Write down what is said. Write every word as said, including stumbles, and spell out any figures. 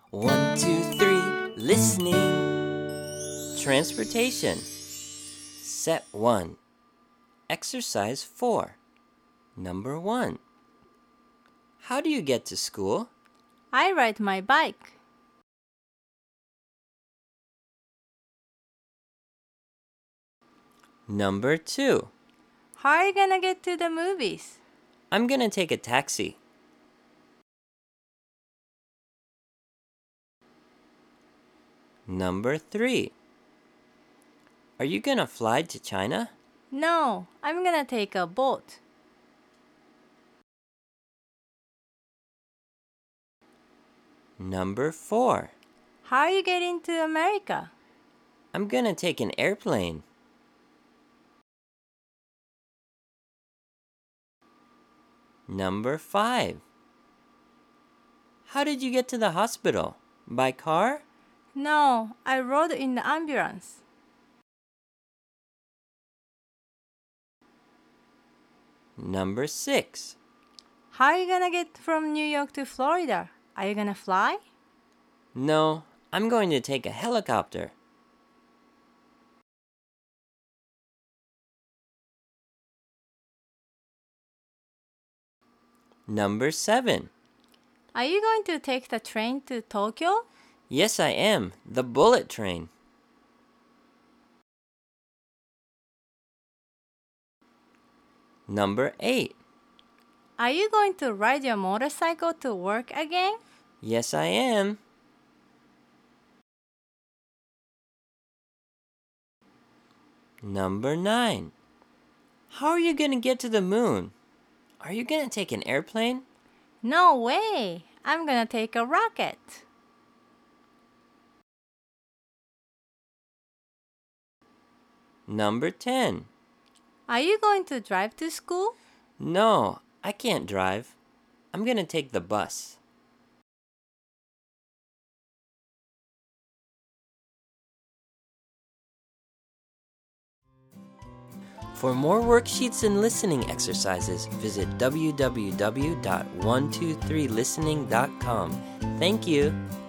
One, two, three, listening. Transportation. Set one. Exercise four. Number one. How do you get to school? I ride my bike. Number two. How are you gonna get to the movies? I'm gonna take a taxi. Number three. Are you gonna fly to China? No, I'm gonna take a boat. Number four. How are you getting to America? I'm gonna take an airplane. Number five. How did you get to the hospital? By car? No, I rode in the ambulance. Number six. How are you gonna get from New York to Florida? Are you gonna fly? No, I'm going to take a helicopter. Number seven. Are you going to take the train to Tokyo? Yes, I am. The bullet train. Number eight. Are you going to ride your motorcycle to work again? Yes, I am. Number nine. How are you going to get to the moon? Are you going to take an airplane? No way! I'm gonna take a rocket. Number ten. Are you going to drive to school? No, I can't drive. I'm going to take the bus. For more worksheets and listening exercises, visit w w w dot one two three listening dot com. Thank you.